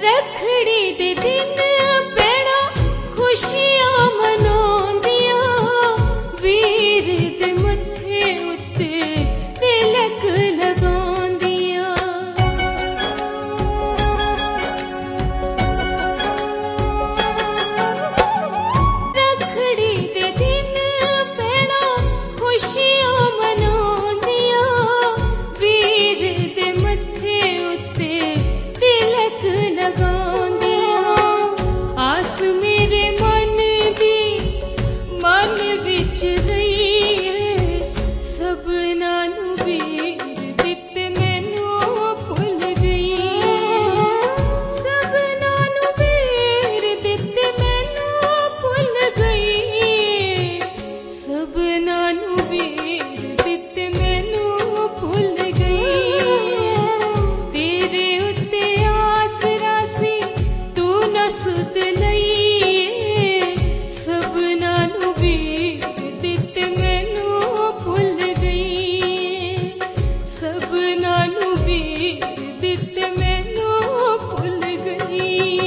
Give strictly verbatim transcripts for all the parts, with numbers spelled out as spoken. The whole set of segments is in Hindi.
रखड़ी दे दिन भैणा खुशियां मनाउंदियां, वीर दे मत्थे उत्ते तिलक लगाउंदियां। रखड़ी दे दिन भैणा खुशियां मनाउंदियां, वीर दे मत्थे उत्ते तिलक लगाउंदियां। आस मेरे मन दी मन विच रही है, सबना नू वीर दित्ते मैनू भुल गई। सबना नू वीर दित्ते मैनू भुल गई। सबना नू वीर दित्ते मैनू भुल गई। तेरे उत्ते आसरा सी तू न सुध लई, सबना नू वीर दित्ते मैनू भुल गई। सबना नू वीर दित्ते मैनू भुल गई।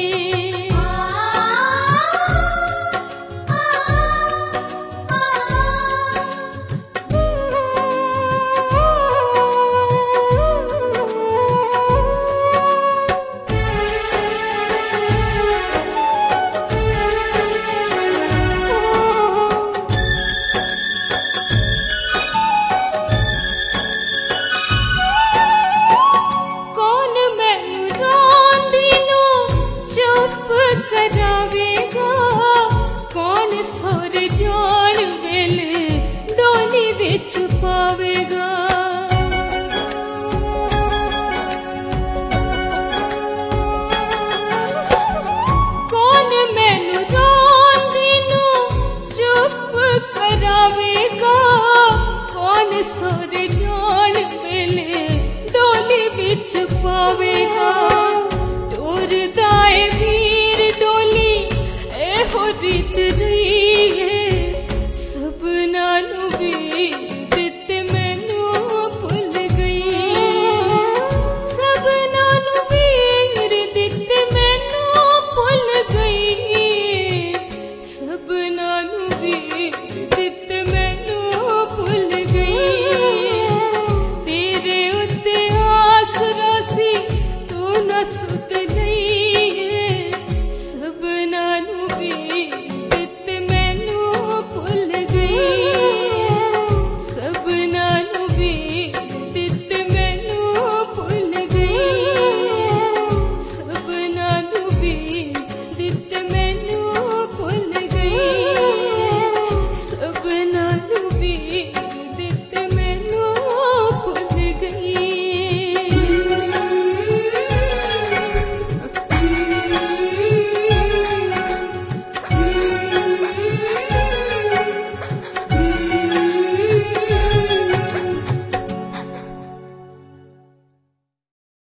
कौन मैनू रोंदी नू चुप करावेगा, कौन सुर जोड़ वेले डोली विच पावेगा। कौन मैनू रोंदी नू चुप करावेगा, कौन सुर जोड़ वेले डोली विच पावेगा। टुरदा